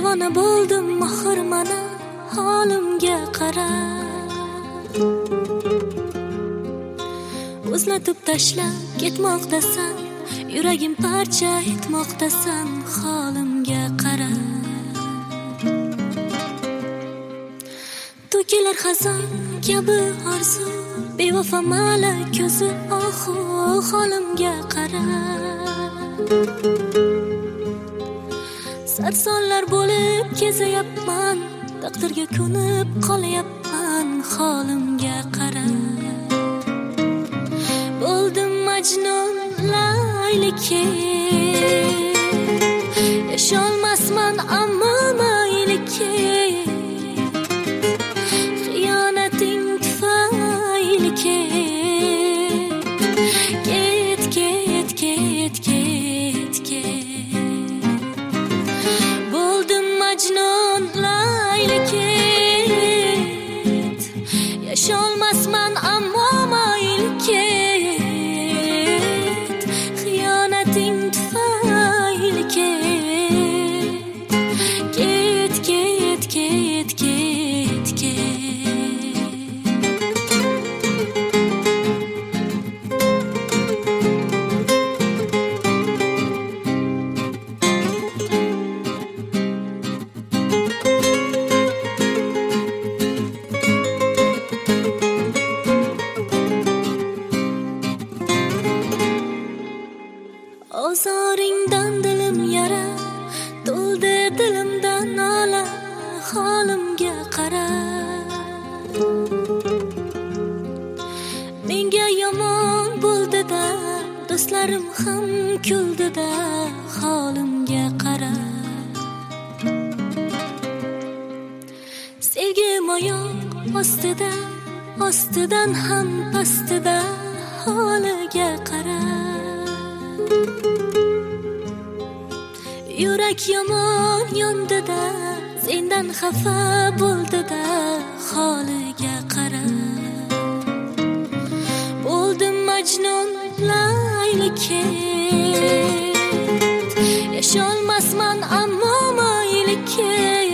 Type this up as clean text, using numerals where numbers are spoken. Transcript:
Devona bo'ldim mohir mana holimga qara. O'zlatib tashlab ketmoqdasan, yuragim parcha etmoqdasan, holimga qara. To'kilar xazon kabi orzu, bevafo malak ko'zi ohu, holimga qara. Sarsonlar bo'lib kezayapman, taqdirga ko'nib qolayapman, holimga qara. Bo'ldim Majnun laylikka, yasholmasman ammo maylikka. Xiyonating tufayli ket, ket, ket, ket, ket. Bo'ldim Majnun laylikka, yasholmasman ammo maylikka. Ozoringdan dilim yara, to'ldi dilimdan nola, holimga qara. Menga yomon bo'ldi-da, do'stlarim ham kuldi-da, holimga qara. Sevgim oyoq ostida, ostidan ham pastida, holiga qara. Yurak yomon yondi-da, sendan xafa bo'ldi-da, holiga qara. Bo'ldim Majnun laylikka, yasholmasman ammo maylikka.